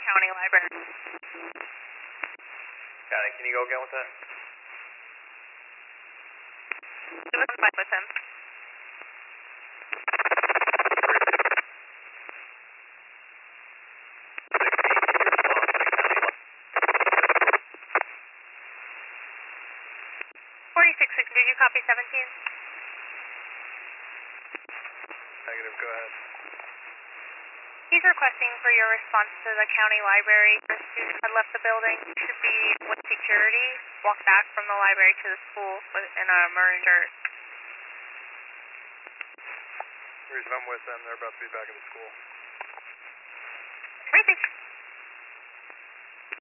county library. Got it. Can you go again with that? It was fine with him. Did you copy 17? Negative, go ahead. He's requesting for your response to the county library. The student had left the building, should be with security, walk back from the library to the school in a maroon shirt. Reason I'm with them, they're about to be back at the school.